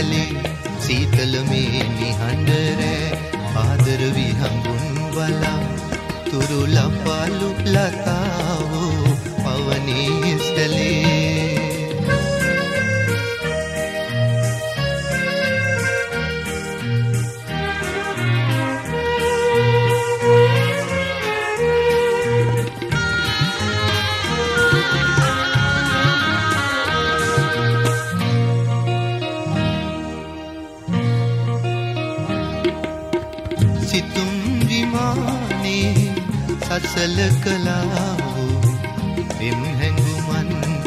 සැලේ සීතල මේ නිහඬ ආදර විහඟුන් වලා තුරු ලපාලු ලතාවෝ පවනේ සැලේ සිතුම් විමානේ සසල කලාවෝ එම් හැඟුමන්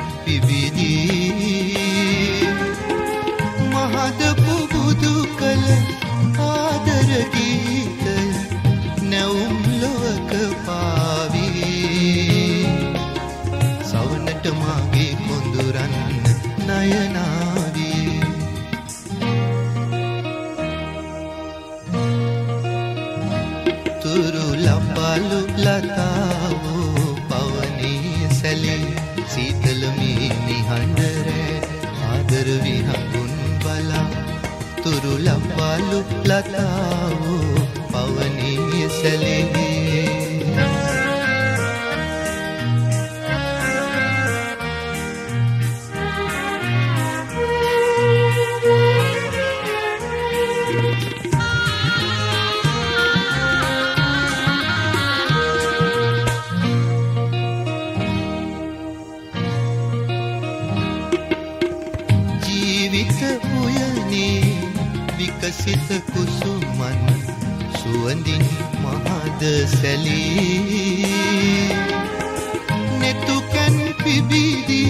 පිබිදී මහද පුබුදු කළ ආදර ගීතය නැවුම් ලොවක පාවී සවනට මාගේ කොඳුරන් නයනාවී තුරු ලපාලු ලතාවෝ පවනේ සැලේ සීතල මේ නිහඬ ආදර විහඟුන් බලා තුරු ලපාලු ලතාවෝ පවනේ සැලේ විත උයනේ විකසිත කුසුමන් සුවඳින් මහද සැලී නෙතුකන් පිබිදී